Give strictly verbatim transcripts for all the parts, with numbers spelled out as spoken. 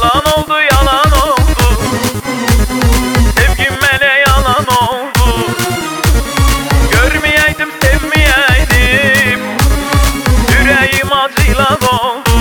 Yalan oldu, yalan oldu. Sevgim mele yalan oldu. Görmeyeydim, sevmeyeydim. Yüreğim acıyla doldu.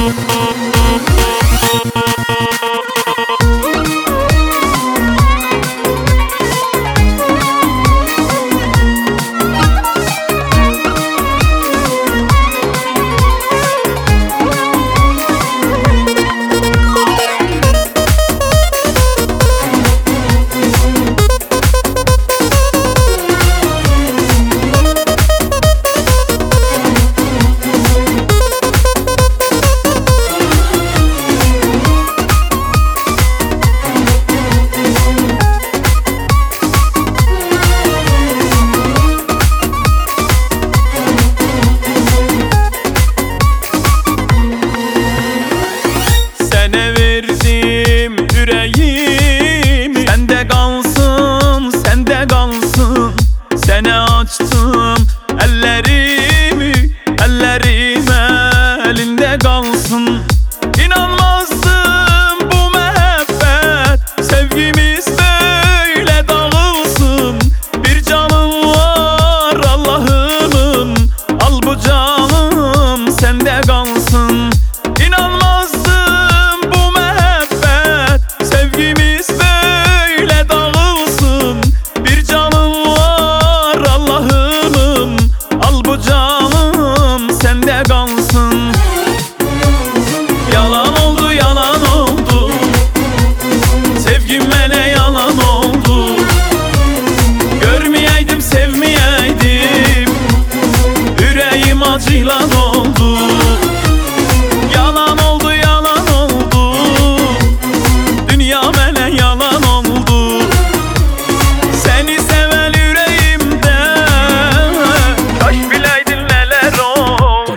Yüreğim sende kalsın, sende kalsın. Sene açtım ellerimi, ellerim elinde kalsın. İnanmazdım bu mehabbet, sevgimiz böyle dağılsın. Bir canım var Allah'ımın, al bu canım sende kalsın. İnanmazdım bu mehabbet, sevgimiz böyle dağılsın. Bir canım var Allah'ımın, al bu canım sende kalsın. Yalan oldu, yalan oldu. Sevgim mele yalan oldu. Görmeyeydim, sevmeyeydim. Yüreğim acıyla doldu. Yalan oldu, yalan oldu. Dünya mele yalan oldu. Seni seven yüreğimde taş bileydin neler oldu.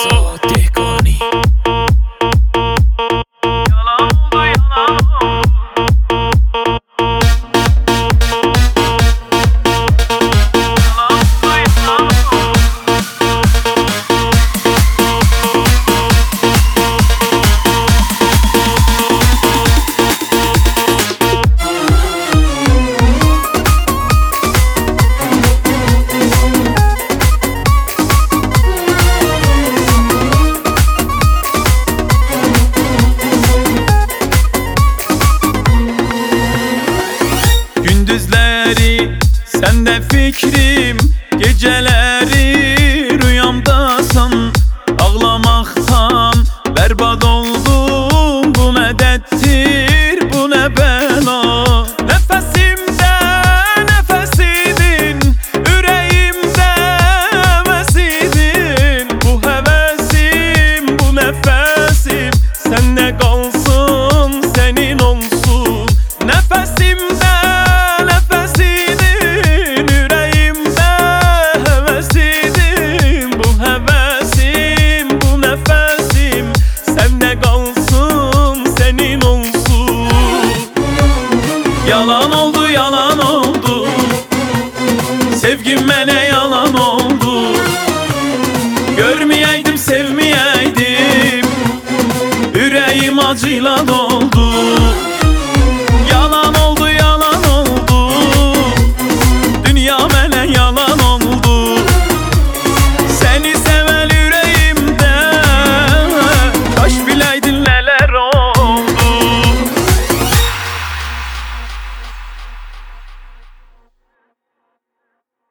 Yalan oldu, yalan oldu. Gündüzleri sende fikrim, geceleri rüyamdasan. Ağlamaktan berbat oldum, bu ne derttir, bu ne bela. Nefesimde nefesidin, yüreğimde hevesidin. Bu hevesim, bu nefesim sende kalsın, senin olsun. Nefesimde yalan oldu, yalan oldu. Sevgim mele yalan oldu. Görmeyeydim, sevmeyeydim. Yüreğim acıyla doldu.